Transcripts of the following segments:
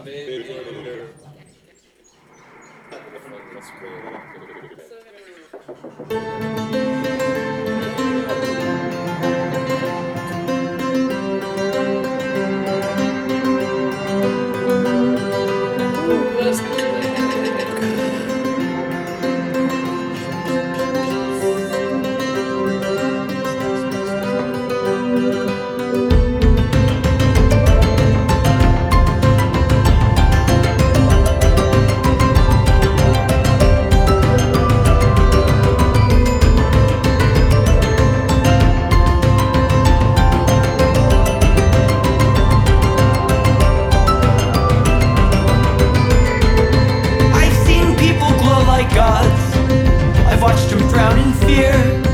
I've seen people glow like gods. I've watched them drown in fear,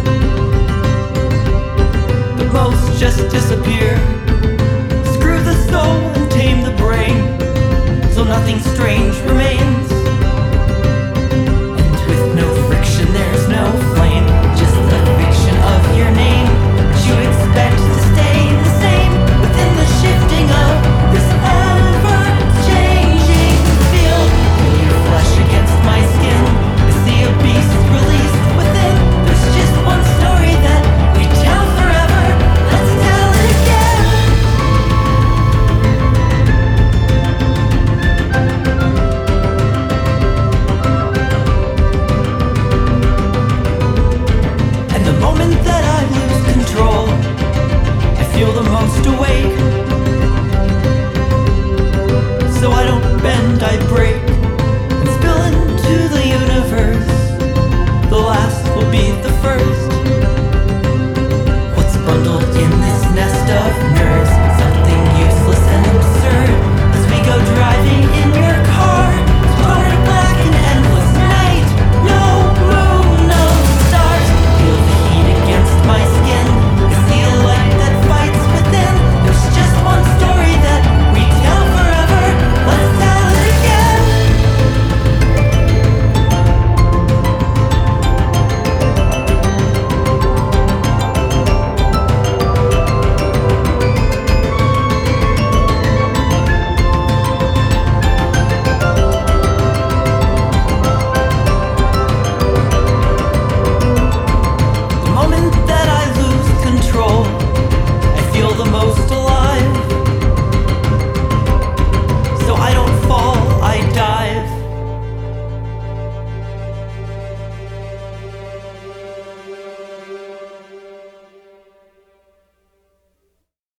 but most just disappear. Screw the soul and tame the brain, so nothing strange remains. And with no friction there's no flame, just the fiction of your name. But you expect to stay the same within the shifting of this ever-changing field. When your flesh against my skin is the beast released within. There's just one story that we tell forever. Let's tell it again. And the moment that I lose control, I feel the most awake. So I don't bend, I break and spill into the universe. The last will be the first. What's bundled in this nest of